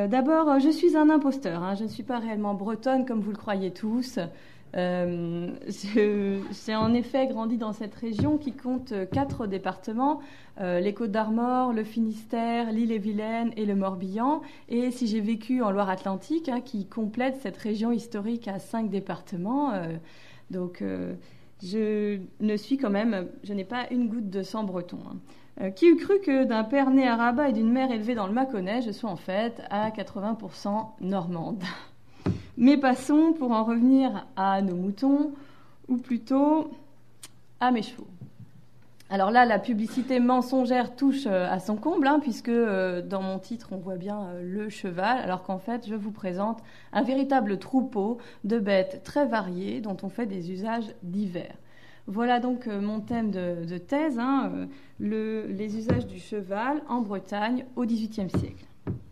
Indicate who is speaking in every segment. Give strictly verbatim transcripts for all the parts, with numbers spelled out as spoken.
Speaker 1: Euh, d'abord, euh, je suis un imposteur. Hein. Je ne suis pas réellement bretonne comme vous le croyez tous. Euh, je- j'ai en effet grandi dans cette région qui compte quatre départements, euh, les Côtes-d'Armor, le Finistère, l'Ille-et-Vilaine et le Morbihan. Et si j'ai vécu en Loire-Atlantique, hein, qui complète cette région historique à cinq départements, euh, donc euh, je ne suis quand même, je n'ai pas une goutte de sang breton. Hein. Euh, qui eût cru que d'un père né à Rabat et d'une mère élevée dans le Mâconnais, je sois en fait à quatre-vingts pour cent normande. Mais passons pour en revenir à nos moutons, ou plutôt à mes chevaux. Alors là, la publicité mensongère touche à son comble, hein, puisque euh, dans mon titre, on voit bien euh, le cheval, alors qu'en fait, je vous présente un véritable troupeau de bêtes très variées dont on fait des usages divers. Voilà donc euh, mon thème de, de thèse, hein, euh, le, les usages du cheval en Bretagne au dix-huitième siècle.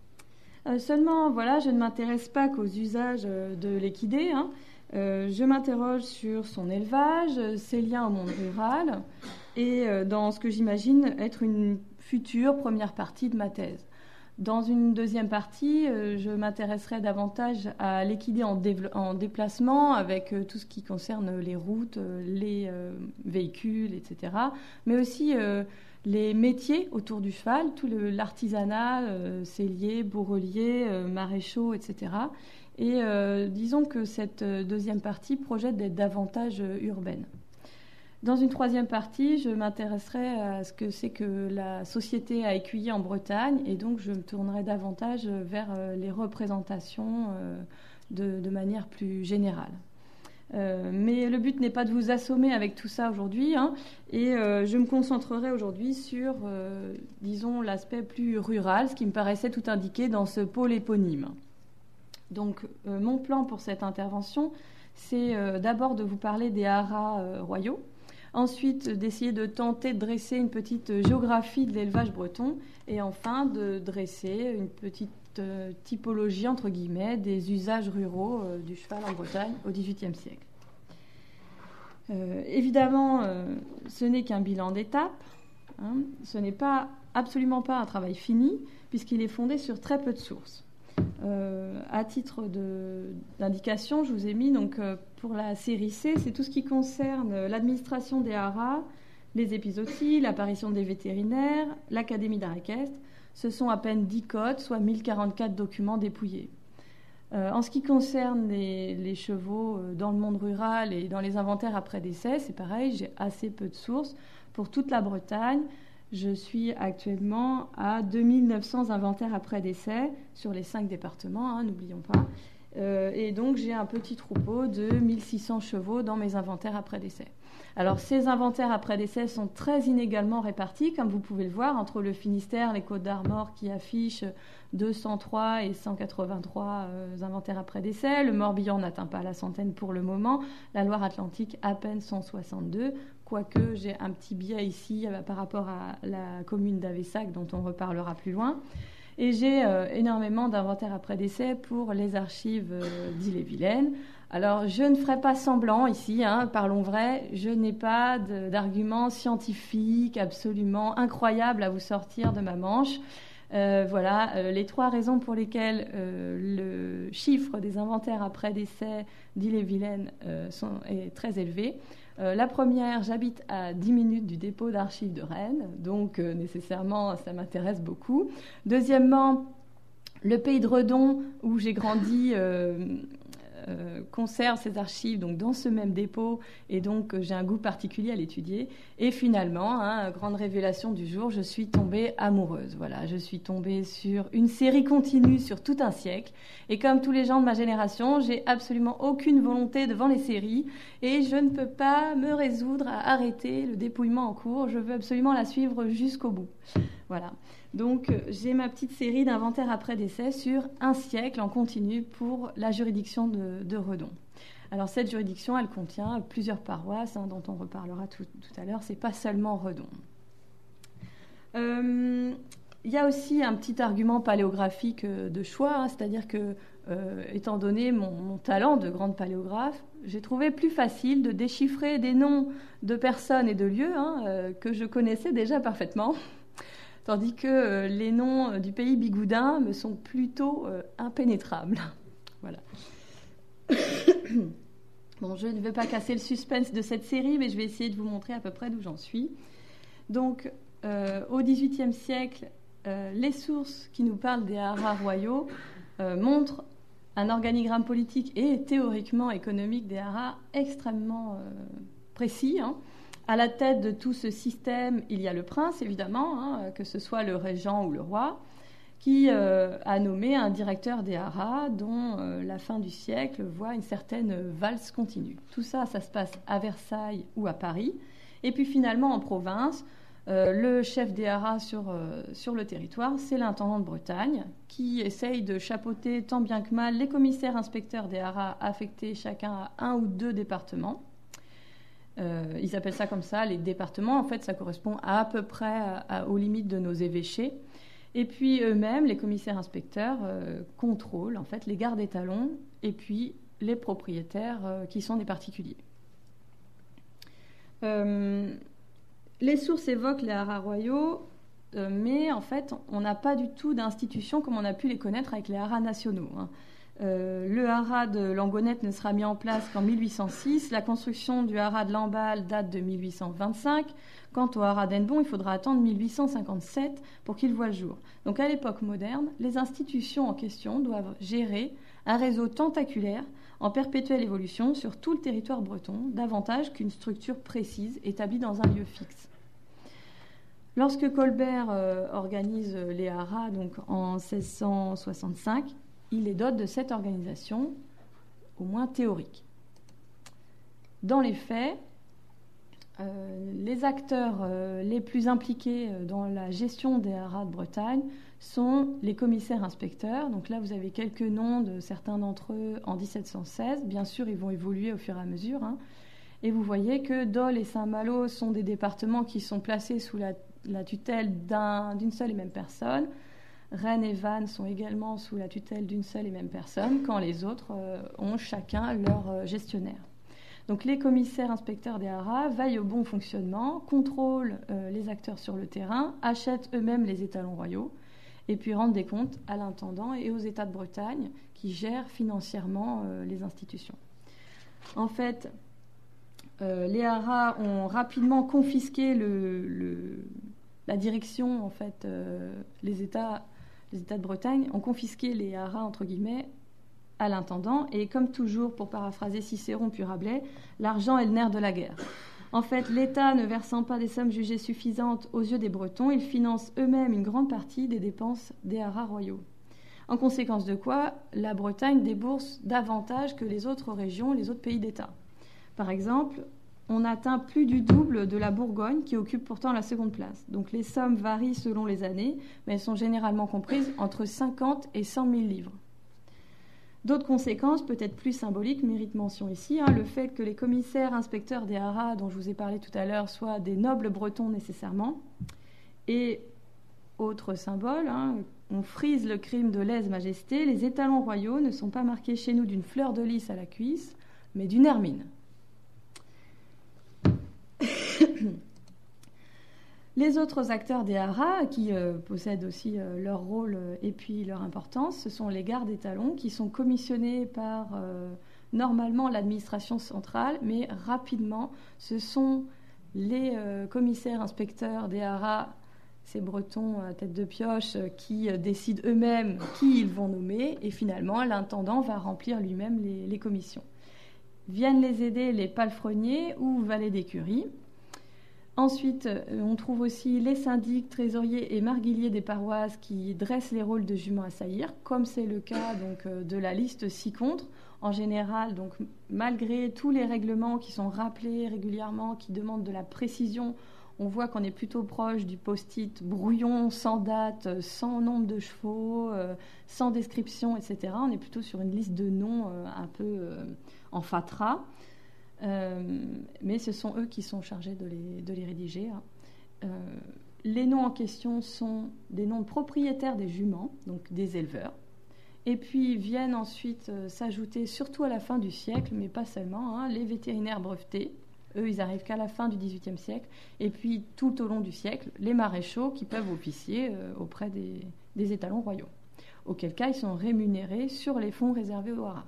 Speaker 1: Euh, seulement, voilà, je ne m'intéresse pas qu'aux usages euh, de l'équidé. Hein. Euh, je m'interroge sur son élevage, ses liens au monde rural et euh, dans ce que j'imagine être une future première partie de ma thèse. Dans une deuxième partie, euh, je m'intéresserai davantage à l'équidé en, dév- en déplacement avec euh, tout ce qui concerne les routes, euh, les euh, véhicules, et cetera. Mais aussi euh, les métiers autour du cheval, tout le, l'artisanat, euh, sellier, bourrelier, euh, maréchaux, et cetera. Et euh, disons que cette deuxième partie projette d'être davantage euh, urbaine. Dans une troisième partie, je m'intéresserai à ce que c'est que la société à écuyer en Bretagne et donc je me tournerai davantage vers les représentations de, de manière plus générale. Euh, mais le but n'est pas de vous assommer avec tout ça aujourd'hui, hein, et euh, je me concentrerai aujourd'hui sur, euh, disons, l'aspect plus rural, ce qui me paraissait tout indiqué dans ce pôle éponyme. Donc, euh, mon plan pour cette intervention, c'est euh, d'abord de vous parler des haras euh, royaux, ensuite d'essayer de tenter de dresser une petite géographie de l'élevage breton, et enfin de dresser une petite euh, typologie, entre guillemets, des usages ruraux euh, du cheval en Bretagne au dix-huitième siècle. Euh, évidemment, euh, ce n'est qu'un bilan d'étape, hein, ce n'est pas, absolument pas un travail fini, puisqu'il est fondé sur très peu de sources. Euh, à titre de, d'indication, je vous ai mis donc euh, pour la série C, c'est tout ce qui concerne l'administration des haras, les épizooties, l'apparition des vétérinaires, l'académie d'art équestre. Ce sont à peine dix codes, soit mille quarante-quatre documents dépouillés. Euh, en ce qui concerne les, les chevaux euh, dans le monde rural et dans les inventaires après décès, c'est pareil, j'ai assez peu de sources. Pour toute la Bretagne, je suis actuellement à deux mille neuf cents inventaires après décès sur les cinq départements, hein, n'oublions pas. Euh, et donc, j'ai un petit troupeau de mille six cents chevaux dans mes inventaires après décès. Alors, ces inventaires après décès sont très inégalement répartis, comme vous pouvez le voir, entre le Finistère, les Côtes-d'Armor qui affichent deux cent trois et cent quatre-vingt-trois euh, inventaires après décès. Le Morbihan n'atteint pas la centaine pour le moment. La Loire-Atlantique, à peine cent soixante-deux. Quoique j'ai un petit biais ici euh, par rapport à la commune d'Avessac, dont on reparlera plus loin. Et j'ai euh, énormément d'inventaires après décès pour les archives euh, d'Ille-et-Vilaine. Alors, je ne ferai pas semblant ici, hein, parlons vrai, je n'ai pas de, d'arguments scientifiques absolument incroyables à vous sortir de ma manche. Euh, voilà euh, les trois raisons pour lesquelles euh, le chiffre des inventaires après décès d'Ille-et-Vilaine euh, sont, est très élevé. Euh, la première, j'habite à dix minutes du dépôt d'archives de Rennes, donc euh, nécessairement ça m'intéresse beaucoup. Deuxièmement, le pays de Redon où j'ai grandi euh, euh, conserve ces archives donc dans ce même dépôt et donc euh, j'ai un goût particulier à l'étudier. Et finalement, hein, grande révélation du jour, je suis tombée amoureuse. Voilà, je suis tombée sur une série continue sur tout un siècle. Et comme tous les gens de ma génération, j'ai absolument aucune volonté devant les séries et je ne peux pas me résoudre à arrêter le dépouillement en cours. Je veux absolument la suivre jusqu'au bout. Voilà. Donc, j'ai ma petite série d'inventaires après décès sur un siècle en continu pour la juridiction de, de Redon. Alors, cette juridiction, elle contient plusieurs paroisses, hein, dont on reparlera tout, tout à l'heure. C'est pas seulement Redon. Euh, il y a aussi un petit argument paléographique de choix, hein, c'est-à-dire que, euh, étant donné mon, mon talent de grande paléographe, j'ai trouvé plus facile de déchiffrer des noms de personnes et de lieux hein, euh, que je connaissais déjà parfaitement. tandis que euh, les noms euh, du pays bigoudin me sont plutôt euh, impénétrables. Voilà. Bon, je ne veux pas casser le suspense de cette série, mais je vais essayer de vous montrer à peu près d'où j'en suis. Donc, euh, au dix-huitième siècle, euh, les sources qui nous parlent des haras royaux euh, montrent un organigramme politique et théoriquement économique des haras extrêmement euh, précis. Hein. À la tête de tout ce système, il y a le prince, évidemment, hein, que ce soit le régent ou le roi, qui euh, a nommé un directeur des haras dont euh, la fin du siècle voit une certaine valse continue. Tout ça, ça se passe à Versailles ou à Paris. Et puis finalement, en province, euh, le chef des haras sur, euh, sur le territoire, c'est l'intendant de Bretagne, qui essaye de chapeauter tant bien que mal les commissaires inspecteurs des haras affectés chacun à un ou deux départements. Euh, ils appellent ça comme ça, les départements. En fait, ça correspond à, à peu près à, à, aux limites de nos évêchés. Et puis eux-mêmes, les commissaires inspecteurs, euh, contrôlent en fait les gardes étalons et puis les propriétaires euh, qui sont des particuliers. Euh, les sources évoquent les haras royaux, euh, mais en fait, on n'a pas du tout d'institutions comme on a pu les connaître avec les haras nationaux. Hein. Euh, le haras de Langonette ne sera mis en place qu'en mille huit cent six. La construction du haras de Lamballe date de mille huit cent vingt-cinq. Quant au haras d'Hennebont, il faudra attendre mille huit cent cinquante-sept pour qu'il voie le jour. Donc à l'époque moderne, les institutions en question doivent gérer un réseau tentaculaire en perpétuelle évolution sur tout le territoire breton, davantage qu'une structure précise établie dans un lieu fixe. Lorsque Colbert euh, organise les haras donc en seize cent soixante-cinq, il les dote de cette organisation, au moins théorique. Dans les faits, euh, les acteurs euh, les plus impliqués dans la gestion des haras de Bretagne sont les commissaires inspecteurs. Donc là, vous avez quelques noms de certains d'entre eux en dix-sept cent seize. Bien sûr, ils vont évoluer au fur et à mesure. Hein. Et vous voyez que Dole et Saint-Malo sont des départements qui sont placés sous la, la tutelle d'un, d'une seule et même personne. Rennes et Vannes sont également sous la tutelle d'une seule et même personne, quand les autres euh, ont chacun leur euh, gestionnaire. Donc les commissaires inspecteurs des haras veillent au bon fonctionnement, contrôlent euh, les acteurs sur le terrain, achètent eux-mêmes les étalons royaux, et puis rendent des comptes à l'intendant et aux États de Bretagne qui gèrent financièrement euh, les institutions. En fait, euh, les haras ont rapidement confisqué le, le, la direction, en fait, euh, les États... Les États de Bretagne ont confisqué les haras, entre guillemets, à l'intendant. Et comme toujours, pour paraphraser Cicéron puis Rabelais, l'argent est le nerf de la guerre. En fait, l'État ne versant pas des sommes jugées suffisantes aux yeux des Bretons, ils financent eux-mêmes une grande partie des dépenses des haras royaux. En conséquence de quoi, la Bretagne débourse davantage que les autres régions, les autres pays d'État. Par exemple, on atteint plus du double de la Bourgogne, qui occupe pourtant la seconde place. Donc les sommes varient selon les années, mais elles sont généralement comprises entre cinquante et cent mille livres. D'autres conséquences, peut-être plus symboliques, méritent mention ici. Hein, le fait que les commissaires inspecteurs des haras, dont je vous ai parlé tout à l'heure, soient des nobles bretons nécessairement. Et, autre symbole, hein, on frise le crime de lèse-majesté. Les étalons royaux ne sont pas marqués chez nous d'une fleur de lys à la cuisse, mais d'une hermine. Les autres acteurs des haras, qui euh, possèdent aussi euh, leur rôle euh, et puis leur importance, ce sont les gardes étalons qui sont commissionnés par euh, normalement l'administration centrale, mais rapidement, ce sont les euh, commissaires inspecteurs des haras, ces Bretons à tête de pioche, euh, qui euh, décident eux-mêmes qui ils vont nommer, et finalement l'intendant va remplir lui-même les, les commissions. Viennent les aider les palefreniers ou valets d'écurie. Ensuite, on trouve aussi les syndics, trésoriers et marguilliers des paroisses qui dressent les rôles de juments à saillir, comme c'est le cas donc, de la liste ci-contre. En général, donc, malgré tous les règlements qui sont rappelés régulièrement, qui demandent de la précision, on voit qu'on est plutôt proche du post-it brouillon, sans date, sans nombre de chevaux, euh, sans description, et cetera. On est plutôt sur une liste de noms euh, un peu euh, en fatras. Euh, mais ce sont eux qui sont chargés de les, de les rédiger. Euh, les noms en question sont des noms de propriétaires des juments, donc des éleveurs, et puis viennent ensuite euh, s'ajouter, surtout à la fin du siècle, mais pas seulement, hein, les vétérinaires brevetés, Eux, ils arrivent qu'à la fin du dix-huitième siècle. Et puis, tout au long du siècle, les maréchaux qui peuvent officier euh, auprès des, des étalons royaux. Auquel cas, ils sont rémunérés sur les fonds réservés aux haras.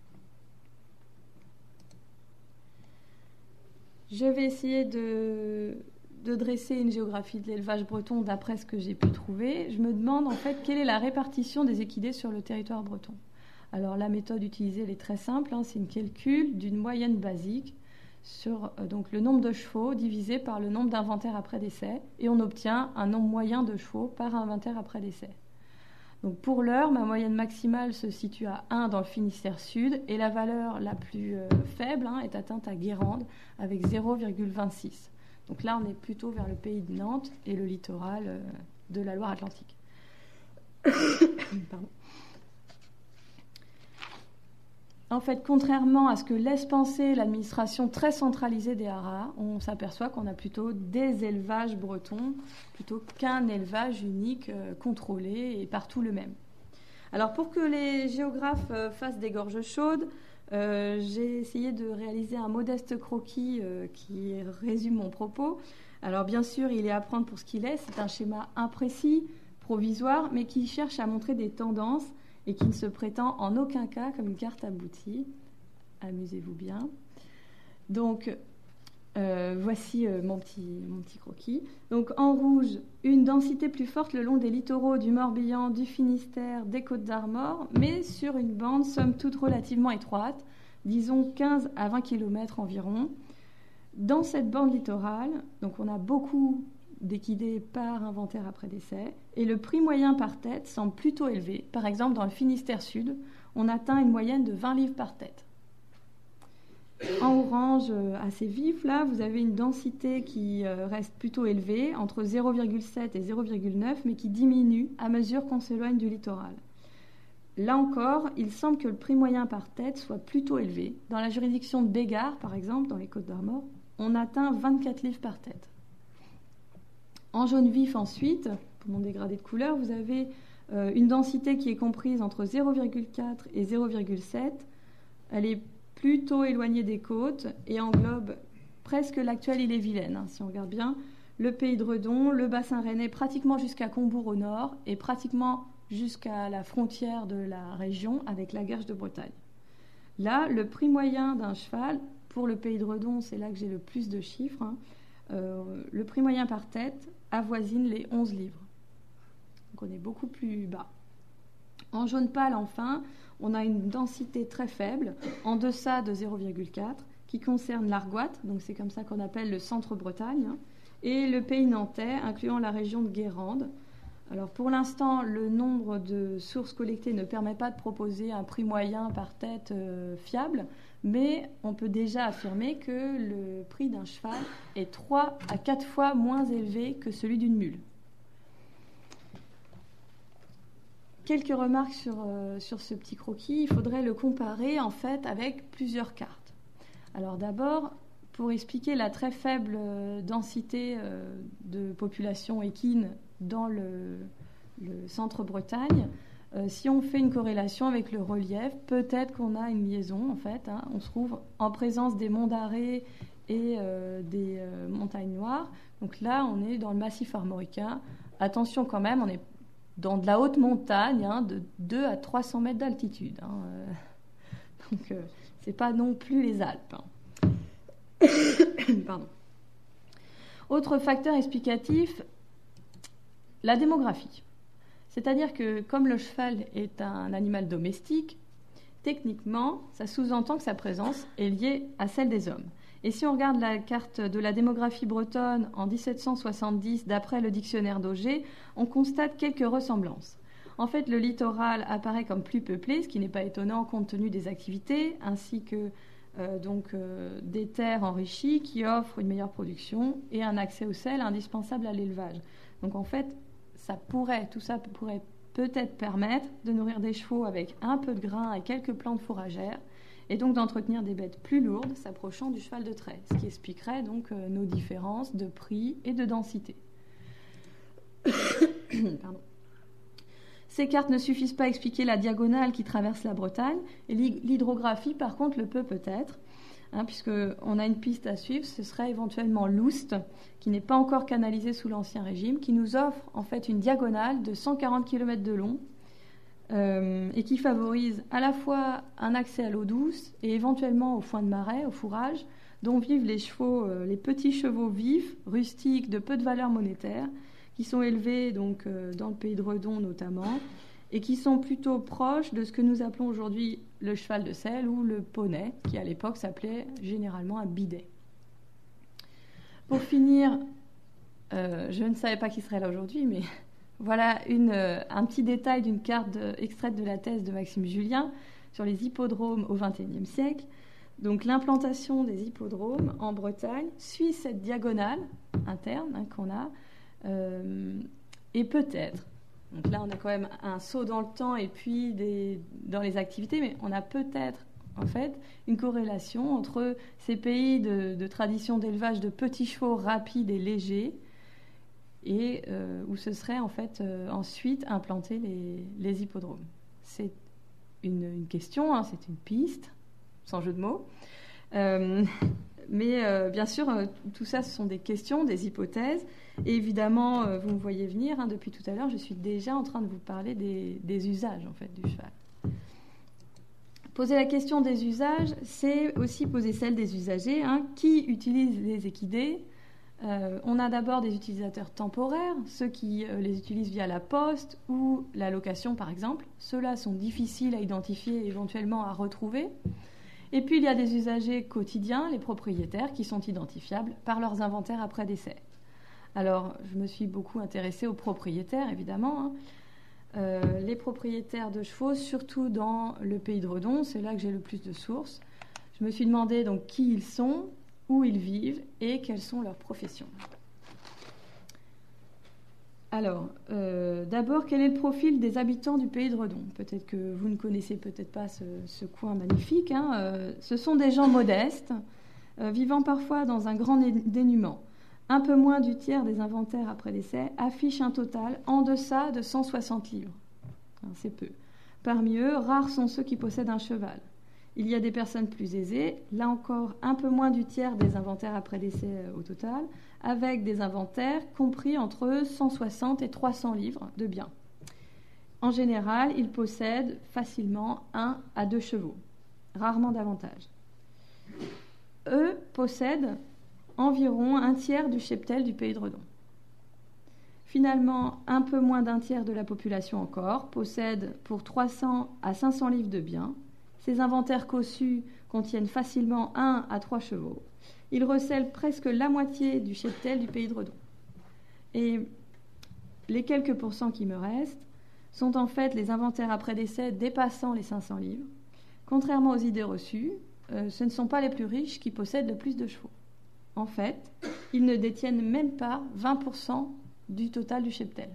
Speaker 1: Je vais essayer de, de dresser une géographie de l'élevage breton d'après ce que j'ai pu trouver. Je me demande en fait quelle est la répartition des équidés sur le territoire breton. Alors la méthode utilisée elle est très simple, hein, c'est une calcul d'une moyenne basique sur euh, donc, le nombre de chevaux divisé par le nombre d'inventaires après décès, et on obtient un nombre moyen de chevaux par inventaire après décès. Donc pour l'heure, ma moyenne maximale se situe à un dans le Finistère Sud, et la valeur la plus euh, faible hein, est atteinte à Guérande avec zéro virgule vingt-six. Donc là, on est plutôt vers le pays de Nantes et le littoral euh, de la Loire-Atlantique. Pardon. En fait, contrairement à ce que laisse penser l'administration très centralisée des haras, on s'aperçoit qu'on a plutôt des élevages bretons plutôt qu'un élevage unique, euh, contrôlé et partout le même. Alors pour que les géographes euh, fassent des gorges chaudes, euh, j'ai essayé de réaliser un modeste croquis euh, qui résume mon propos. Alors bien sûr, il est à prendre pour ce qu'il est, c'est un schéma imprécis, provisoire, mais qui cherche à montrer des tendances et qui ne se prétend en aucun cas comme une carte aboutie. Amusez-vous bien. Donc, euh, voici euh, mon, petit, mon petit croquis. Donc, en rouge, une densité plus forte le long des littoraux du Morbihan, du Finistère, des Côtes-d'Armor, mais sur une bande, somme toute, relativement étroite, disons quinze à vingt kilomètres environ. Dans cette bande littorale, donc on a beaucoup d'équidés par inventaire après décès, et le prix moyen par tête semble plutôt élevé. Par exemple, dans le Finistère Sud, on atteint une moyenne de vingt livres par tête. En orange assez vif, là, vous avez une densité qui reste plutôt élevée, entre zéro virgule sept et zéro virgule neuf, mais qui diminue à mesure qu'on s'éloigne du littoral. Là encore, il semble que le prix moyen par tête soit plutôt élevé. Dans la juridiction de Bégard, par exemple, dans les Côtes-d'Armor, on atteint vingt-quatre livres par tête. En jaune vif ensuite, pour mon dégradé de couleur, vous avez euh, une densité qui est comprise entre zéro virgule quatre et zéro virgule sept. Elle est plutôt éloignée des côtes et englobe presque l'actuelle Ille-et-Vilaine, hein, si on regarde bien, le pays de Redon, le bassin rennais, pratiquement jusqu'à Combourg au nord et pratiquement jusqu'à la frontière de la région avec la Guerche de Bretagne. Là, le prix moyen d'un cheval, pour le pays de Redon, c'est là que j'ai le plus de chiffres, hein, euh, le prix moyen par tête avoisine les onze livres. Donc on est beaucoup plus bas. En jaune pâle, enfin, on a une densité très faible, en deçà de zéro virgule quatre, qui concerne l'Argoat, donc c'est comme ça qu'on appelle le centre-Bretagne, hein, et le pays nantais, incluant la région de Guérande. Alors pour l'instant, le nombre de sources collectées ne permet pas de proposer un prix moyen par tête euh, fiable, mais on peut déjà affirmer que le prix d'un cheval est trois à quatre fois moins élevé que celui d'une mule. Quelques remarques sur, euh, sur ce petit croquis. Il faudrait le comparer en fait avec plusieurs cartes. Alors d'abord, pour expliquer la très faible euh, densité euh, de population équine dans le, le centre-Bretagne, Euh, si on fait une corrélation avec le relief, peut-être qu'on a une liaison, en fait. Hein. On se trouve en présence des monts d'Arrée et euh, des euh, montagnes noires. Donc là, on est dans le massif armoricain. Attention quand même, on est dans de la haute montagne, hein, de deux à trois cents mètres d'altitude. Hein. Euh, donc, euh, c'est pas non plus les Alpes. Hein. Pardon. Autre facteur explicatif, la démographie. C'est-à-dire que comme le cheval est un animal domestique, techniquement, ça sous-entend que sa présence est liée à celle des hommes. Et si on regarde la carte de la démographie bretonne en dix-sept cent soixante-dix, d'après le dictionnaire d'Auger, on constate quelques ressemblances. En fait, le littoral apparaît comme plus peuplé, ce qui n'est pas étonnant compte tenu des activités, ainsi que euh, donc, euh, des terres enrichies qui offrent une meilleure production et un accès au sel indispensable à l'élevage. Donc en fait, ça pourrait, tout ça pourrait peut-être permettre de nourrir des chevaux avec un peu de grain et quelques plantes fourragères, et donc d'entretenir des bêtes plus lourdes s'approchant du cheval de trait, ce qui expliquerait donc euh, nos différences de prix et de densité. Pardon. Ces cartes ne suffisent pas à expliquer la diagonale qui traverse la Bretagne, et l'hydrographie par contre le peut peut-être. hein, puisqu'on a une piste à suivre, ce serait éventuellement l'Oust, qui n'est pas encore canalisé sous l'Ancien Régime, qui nous offre en fait une diagonale de cent quarante kilomètres de long, euh, et qui favorise à la fois un accès à l'eau douce et éventuellement au foin de marais, au fourrage, dont vivent les chevaux, euh, les petits chevaux vifs, rustiques, de peu de valeur monétaire, qui sont élevés donc, euh, dans le pays de Redon notamment, et qui sont plutôt proches de ce que nous appelons aujourd'hui le cheval de selle ou le poney, qui à l'époque s'appelait généralement un bidet. Pour finir, euh, je ne savais pas qui serait là aujourd'hui, mais voilà une, euh, un petit détail d'une carte de, extraite de la thèse de Maxime Julien sur les hippodromes au vingt et unième siècle. Donc l'implantation des hippodromes en Bretagne suit cette diagonale interne hein, qu'on a, euh, et peut-être, donc là on a quand même un saut dans le temps et puis des, dans les activités, mais on a peut-être en fait une corrélation entre ces pays de, de tradition d'élevage de petits chevaux rapides et légers et euh, où ce serait en fait euh, ensuite implanter les, les hippodromes. C'est une, une question, hein, c'est une piste, sans jeu de mots. Euh, mais euh, bien sûr, euh, tout ça, ce sont des questions, des hypothèses. Et évidemment, euh, vous me voyez venir, hein, depuis tout à l'heure, je suis déjà en train de vous parler des, des usages en fait, du cheval. Poser la question des usages, c'est aussi poser celle des usagers. Hein, qui utilise les équidés ? Euh, on a d'abord des utilisateurs temporaires, ceux qui euh, les utilisent via la poste ou la location par exemple. Ceux-là sont difficiles à identifier et éventuellement à retrouver. Et puis il y a des usagers quotidiens, les propriétaires, qui sont identifiables par leurs inventaires après décès. Alors je me suis beaucoup intéressée aux propriétaires évidemment. Hein. Euh, les propriétaires de chevaux, surtout dans le pays de Redon, c'est là que j'ai le plus de sources. Je me suis demandé donc qui ils sont, où ils vivent et quelles sont leurs professions. Alors, euh, d'abord, quel est le profil des habitants du pays de Redon ? Peut-être que vous ne connaissez peut-être pas ce, ce coin magnifique. Hein. Euh, ce sont des gens modestes, euh, vivant parfois dans un grand dénuement. Un peu moins du tiers des inventaires après décès affichent un total en deçà de cent soixante livres. Hein, c'est peu. Parmi eux, rares sont ceux qui possèdent un cheval. Il y a des personnes plus aisées, là encore un peu moins du tiers des inventaires après décès au total, avec des inventaires compris entre cent soixante et trois cents livres de biens. En général, ils possèdent facilement un à deux chevaux, rarement davantage. Eux possèdent environ un tiers du cheptel du pays de Redon. Finalement, un peu moins d'un tiers de la population encore possède pour trois cents à cinq cents livres de biens. Ces inventaires cossus contiennent facilement un à trois chevaux. Ils recèlent presque la moitié du cheptel du pays de Redon. Et les quelques pourcents qui me restent sont en fait les inventaires après décès dépassant les cinq cents livres. Contrairement aux idées reçues, euh, ce ne sont pas les plus riches qui possèdent le plus de chevaux. En fait, ils ne détiennent même pas vingt pour cent du total du cheptel.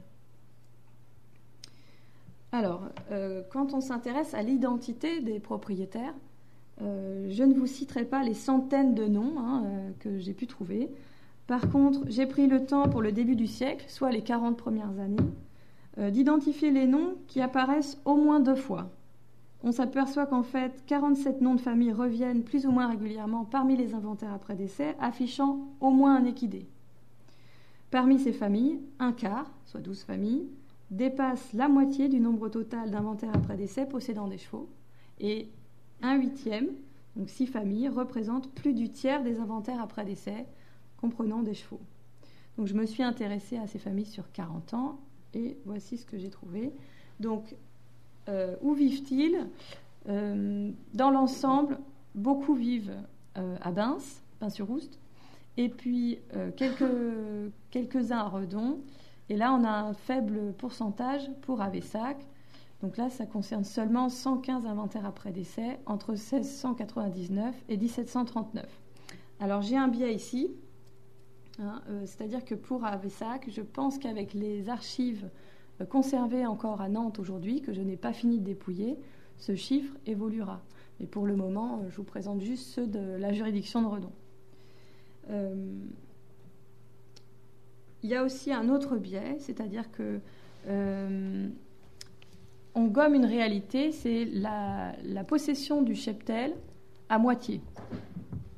Speaker 1: Alors, euh, quand on s'intéresse à l'identité des propriétaires, euh, je ne vous citerai pas les centaines de noms hein, euh, que j'ai pu trouver. Par contre, j'ai pris le temps pour le début du siècle, soit les quarante premières années, euh, d'identifier les noms qui apparaissent au moins deux fois. On s'aperçoit qu'en fait, quarante-sept noms de famille reviennent plus ou moins régulièrement parmi les inventaires après décès, affichant au moins un équidé. Parmi ces familles, un quart, soit douze familles, dépasse la moitié du nombre total d'inventaires après décès possédant des chevaux, et un huitième, donc six familles, représente plus du tiers des inventaires après décès comprenant des chevaux. Donc je me suis intéressée à ces familles sur quarante ans, et voici ce que j'ai trouvé. Donc, euh, où vivent-ils ? euh, Dans l'ensemble, beaucoup vivent euh, à Bains, Bains-sur-Oust, et puis euh, quelques, quelques-uns à Redon. Et là, on a un faible pourcentage pour Avessac. Donc là, ça concerne seulement cent quinze inventaires après décès entre seize cent quatre-vingt-dix-neuf et dix-sept cent trente-neuf. Alors, j'ai un biais ici. Hein, euh, c'est-à-dire que pour Avessac, je pense qu'avec les archives euh, conservées encore à Nantes aujourd'hui, que je n'ai pas fini de dépouiller, ce chiffre évoluera. Mais pour le moment, euh, je vous présente juste ceux de la juridiction de Redon. Euh, Il y a aussi un autre biais, c'est-à-dire que euh, on gomme une réalité, c'est la, la possession du cheptel à moitié.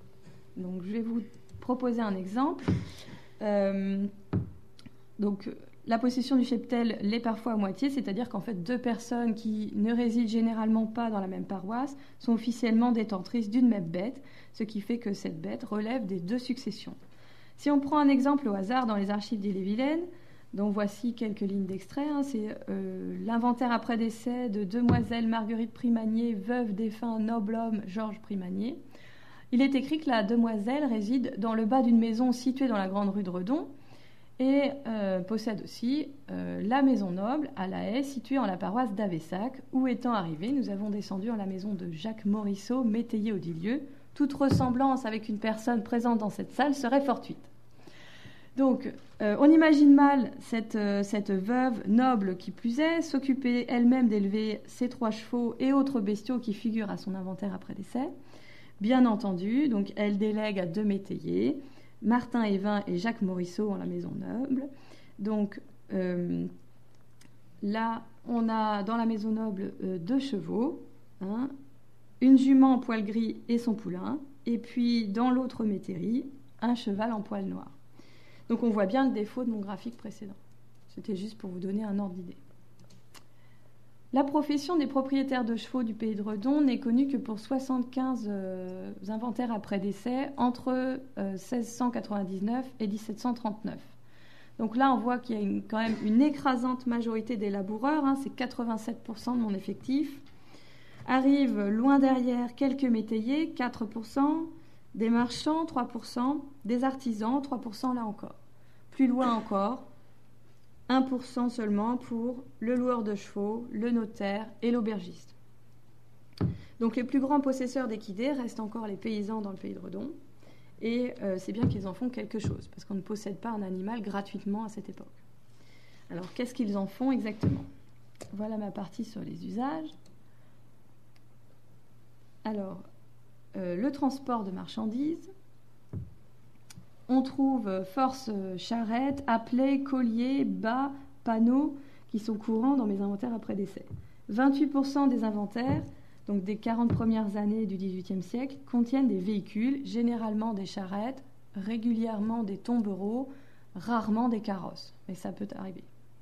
Speaker 1: Donc, je vais vous proposer un exemple. Euh, donc, la possession du cheptel l'est parfois à moitié, c'est-à-dire qu'en fait, deux personnes qui ne résident généralement pas dans la même paroisse sont officiellement détentrices d'une même bête, ce qui fait que cette bête relève des deux successions. Si on prend un exemple au hasard dans les archives d'Ille-et-Vilaine, donc voici quelques lignes d'extrait, hein, c'est euh, l'inventaire après décès de demoiselle Marguerite Primanier, veuve défunt noble homme Georges Primanier. Il est écrit que la demoiselle réside dans le bas d'une maison située dans la grande rue de Redon et euh, possède aussi euh, la maison noble à La Haye, située en la paroisse d'Avessac, où étant arrivés, nous avons descendu en la maison de Jacques Morisseau, métayer au dit lieu. Toute ressemblance avec une personne présente dans cette salle serait fortuite. Donc, euh, on imagine mal cette, euh, cette veuve noble qui plus est, s'occuper elle-même d'élever ses trois chevaux et autres bestiaux qui figurent à son inventaire après décès. Bien entendu, donc elle délègue à deux métayers, Martin Évin et Jacques Morisseau en la maison noble. Donc, euh, là, on a dans la maison noble euh, deux chevaux, hein, une jument en poil gris et son poulain, et puis dans l'autre métairie, un cheval en poil noir. Donc on voit bien le défaut de mon graphique précédent. C'était juste pour vous donner un ordre d'idée. La profession des propriétaires de chevaux du pays de Redon n'est connue que pour soixante-quinze euh, inventaires après décès entre euh, seize cent quatre-vingt-dix-neuf et dix-sept cent trente-neuf. Donc là, on voit qu'il y a une, quand même une écrasante majorité des laboureurs, hein, c'est quatre-vingt-sept pour cent de mon effectif. Arrivent loin derrière quelques métayers, quatre pour cent, des marchands, trois pour cent, des artisans, trois pour cent là encore. Plus loin encore, un pour cent seulement pour le loueur de chevaux, le notaire et l'aubergiste. Donc les plus grands possesseurs d'équidés restent encore les paysans dans le pays de Redon, et euh, c'est bien qu'ils en font quelque chose, parce qu'on ne possède pas un animal gratuitement à cette époque. Alors qu'est-ce qu'ils en font exactement ? Voilà ma partie sur les usages. Alors, euh, le transport de marchandises, on trouve force charrettes, appelets, colliers, bas, panneaux qui sont courants dans mes inventaires après décès. vingt-huit pour cent des inventaires, donc des quarante premières années du dix-huitième siècle, contiennent des véhicules, généralement des charrettes, régulièrement des tombereaux, rarement des carrosses, mais ça peut arriver.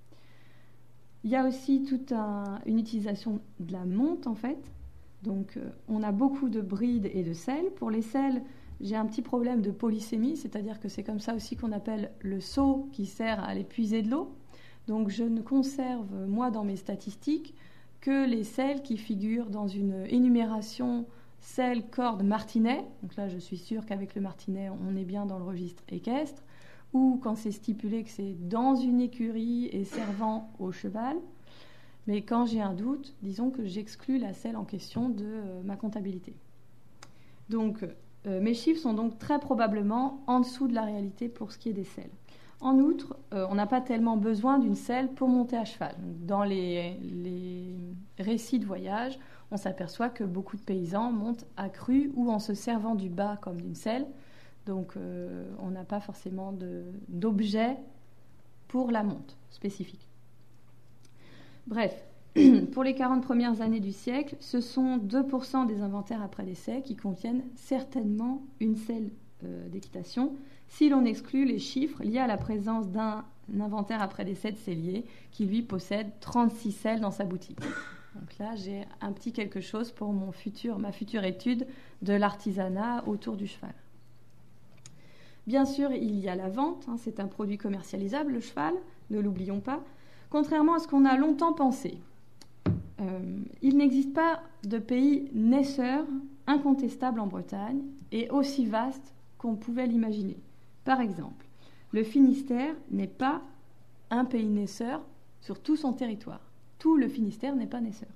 Speaker 1: Il y a aussi toute un, une utilisation de la monte en fait. Donc, euh, on a beaucoup de brides et de selles. Pour les selles, j'ai un petit problème de polysémie, c'est-à-dire que c'est comme ça aussi qu'on appelle le seau qui sert à aller puiser de l'eau. Donc, je ne conserve, moi, dans mes statistiques, que les selles qui figurent dans une énumération selle, corde, martinet. Donc là, je suis sûre qu'avec le martinet, on est bien dans le registre équestre. Ou quand c'est stipulé que c'est dans une écurie et servant au cheval. Mais quand j'ai un doute, disons que j'exclus la selle en question de euh, ma comptabilité. Donc, euh, mes chiffres sont donc très probablement en dessous de la réalité pour ce qui est des selles. En outre, euh, on n'a pas tellement besoin d'une selle pour monter à cheval. Donc, dans les, les récits de voyage, on s'aperçoit que beaucoup de paysans montent à cru ou en se servant du bas comme d'une selle. Donc, euh, on n'a pas forcément de, d'objet pour la monte spécifique. Bref, pour les quarante premières années du siècle, ce sont deux pour cent des inventaires après décès qui contiennent certainement une selle euh, d'équitation, si l'on exclut les chiffres liés à la présence d'un inventaire après décès de sellier qui, lui, possède trente-six selles dans sa boutique. Donc là, j'ai un petit quelque chose pour mon futur, ma future étude de l'artisanat autour du cheval. Bien sûr, il y a la vente, hein, c'est un produit commercialisable, le cheval, ne l'oublions pas. Contrairement à ce qu'on a longtemps pensé, euh, il n'existe pas de pays naisseur incontestable en Bretagne et aussi vaste qu'on pouvait l'imaginer. Par exemple, le Finistère n'est pas un pays naisseur sur tout son territoire. Tout le Finistère n'est pas naisseur.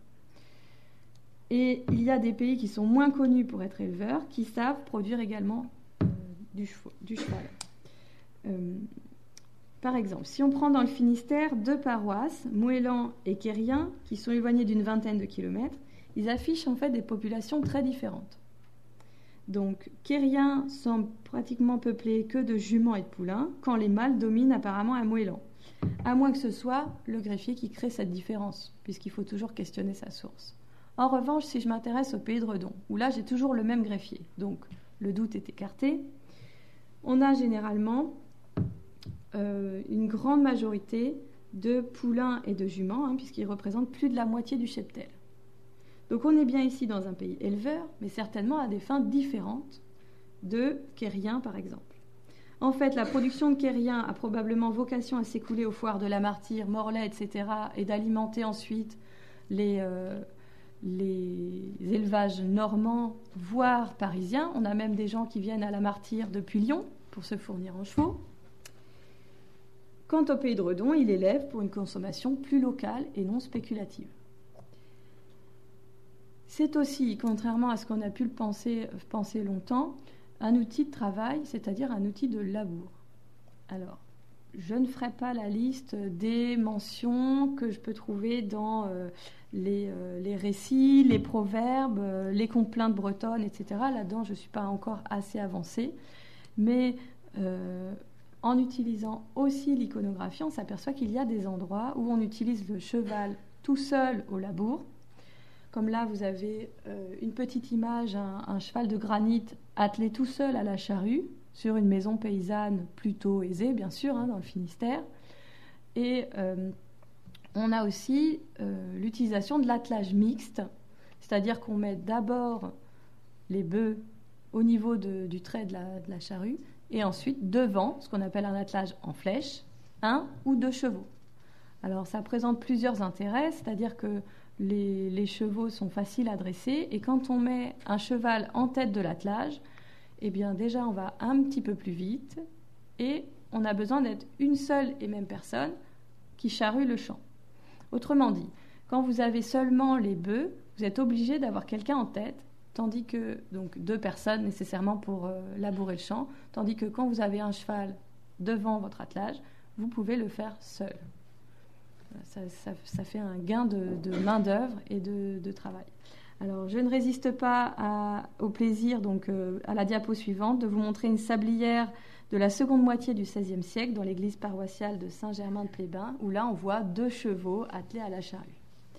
Speaker 1: Et il y a des pays qui sont moins connus pour être éleveurs, qui savent produire également euh, du, cheval, du cheval. Euh, Par exemple, si on prend dans le Finistère deux paroisses, Moëlan et Quérien, qui sont éloignées d'une vingtaine de kilomètres, ils affichent en fait des populations très différentes. Donc, Quérien semble pratiquement peuplé que de juments et de poulains, quand les mâles dominent apparemment à Moëlan. À moins que ce soit le greffier qui crée cette différence, puisqu'il faut toujours questionner sa source. En revanche, si je m'intéresse au pays de Redon, où là j'ai toujours le même greffier, donc le doute est écarté. On a généralement euh, une grande majorité de poulains et de juments, hein, puisqu'ils représentent plus de la moitié du cheptel. Donc on est bien ici dans un pays éleveur, mais certainement à des fins différentes de Quérien, par exemple. En fait, la production de Quérien a probablement vocation à s'écouler aux foires de la Martyre, Morlaix, et cetera, et d'alimenter ensuite les, euh, les élevages normands, voire parisiens. On a même des gens qui viennent à la Martyre depuis Lyon pour se fournir en chevaux. Quant au pays de Redon, il élève pour une consommation plus locale et non spéculative. C'est aussi, contrairement à ce qu'on a pu le penser, penser longtemps, un outil de travail, c'est-à-dire un outil de labour. Alors, je ne ferai pas la liste des mentions que je peux trouver dans euh, les, euh, les récits, les proverbes, euh, les complaintes bretonnes, et cetera. Là-dedans, je ne suis pas encore assez avancée. Mais euh, en utilisant aussi l'iconographie, on s'aperçoit qu'il y a des endroits où on utilise le cheval tout seul au labour. Comme là, vous avez euh, une petite image, un, un cheval de granit attelé tout seul à la charrue, sur une maison paysanne plutôt aisée, bien sûr, hein, dans le Finistère. Et euh, on a aussi euh, l'utilisation de l'attelage mixte, c'est-à-dire qu'on met d'abord les bœufs au niveau de, du trait de la, de la charrue, et ensuite devant, ce qu'on appelle un attelage en flèche, un ou deux chevaux. Alors ça présente plusieurs intérêts, c'est-à-dire que les, les chevaux sont faciles à dresser, et quand on met un cheval en tête de l'attelage, eh bien déjà on va un petit peu plus vite, et on a besoin d'être une seule et même personne qui charrue le champ. Autrement dit, quand vous avez seulement les bœufs, vous êtes obligé d'avoir quelqu'un en tête, tandis que, donc deux personnes nécessairement pour euh, labourer le champ, tandis que quand vous avez un cheval devant votre attelage, vous pouvez le faire seul. Ça, ça, ça fait un gain de, de main-d'œuvre et de, de travail. Alors, je ne résiste pas à, au plaisir, donc euh, à la diapo suivante, de vous montrer une sablière de la seconde moitié du seizième siècle dans l'église paroissiale de Saint-Germain-de-Plébin, où là, on voit deux chevaux attelés à la charrue.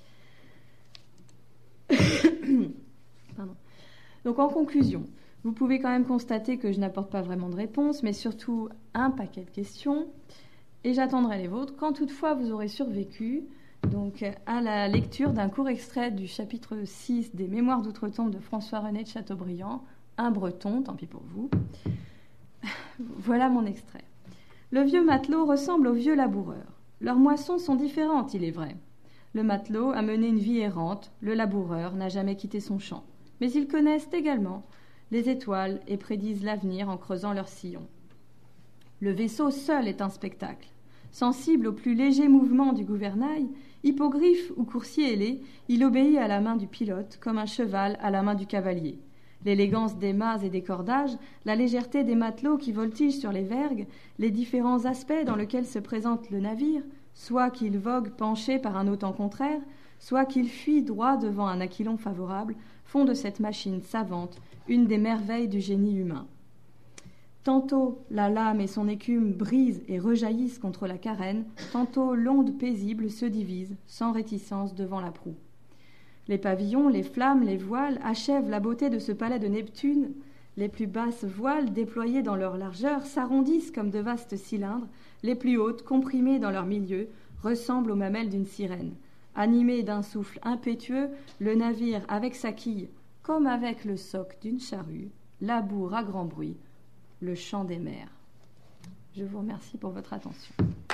Speaker 1: Pardon. Donc, en conclusion, vous pouvez quand même constater que je n'apporte pas vraiment de réponse, mais surtout un paquet de questions. Et j'attendrai les vôtres quand toutefois vous aurez survécu donc, à la lecture d'un court extrait du chapitre six des Mémoires d'outre-tombe de François-René de Chateaubriand, un breton, tant pis pour vous. Voilà mon extrait. Le vieux matelot ressemble au vieux laboureur. Leurs moissons sont différentes, il est vrai. Le matelot a mené une vie errante, le laboureur n'a jamais quitté son champ. Mais ils connaissent également les étoiles et prédisent l'avenir en creusant leurs sillons. Le vaisseau seul est un spectacle. Sensible aux plus légers mouvements du gouvernail, hippogriffe ou coursier ailé, il obéit à la main du pilote comme un cheval à la main du cavalier. L'élégance des mâts et des cordages, la légèreté des matelots qui voltigent sur les vergues, les différents aspects dans lesquels se présente le navire, soit qu'il vogue penché par un autant contraire, soit qu'il fuit droit devant un aquilon favorable, font de cette machine savante une des merveilles du génie humain. Tantôt la lame et son écume brisent et rejaillissent contre la carène, tantôt l'onde paisible se divise, sans réticence devant la proue. Les pavillons, les flammes, les voiles achèvent la beauté de ce palais de Neptune. Les plus basses voiles, déployées dans leur largeur, s'arrondissent comme de vastes cylindres. Les plus hautes, comprimées dans leur milieu, ressemblent aux mamelles d'une sirène. Animé d'un souffle impétueux, le navire, avec sa quille, comme avec le soc d'une charrue, laboure à grand bruit le chant des mers. Je vous remercie pour votre attention.